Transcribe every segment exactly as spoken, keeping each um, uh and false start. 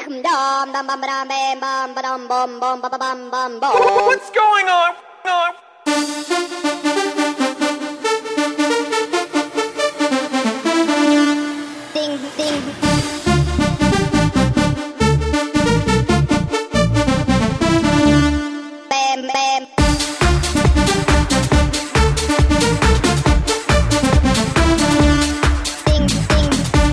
What's going on? on? Ding, ding. Bam, bam. Ding, ding.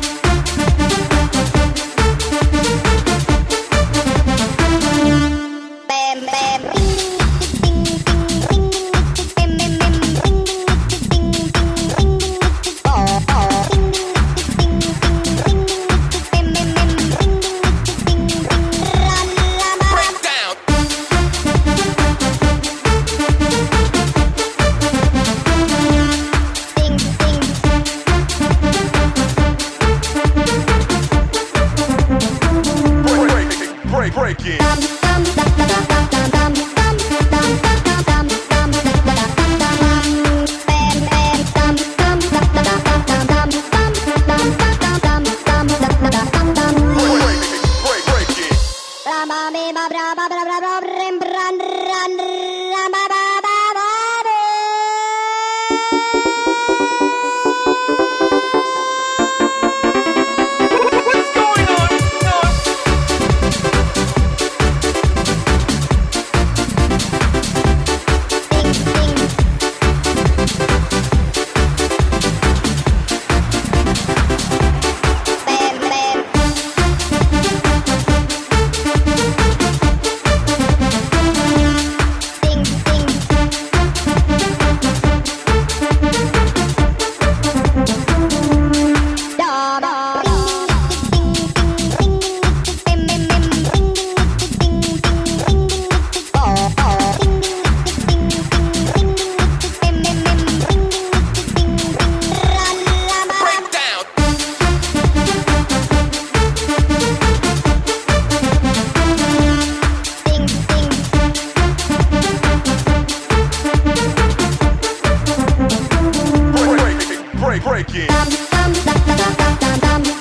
Bam, bam. Ding, ding, ding, ding, ding, ding, ding, ding, ding, ding, ding, oh, oh. Ding, ding, ding, ding, ding, ding, ding, ding, la, la, la. Break down. Ding, ding. Break, break, break, break it. Break, break, break it. What's going on? on? Break down. Break, break, break it.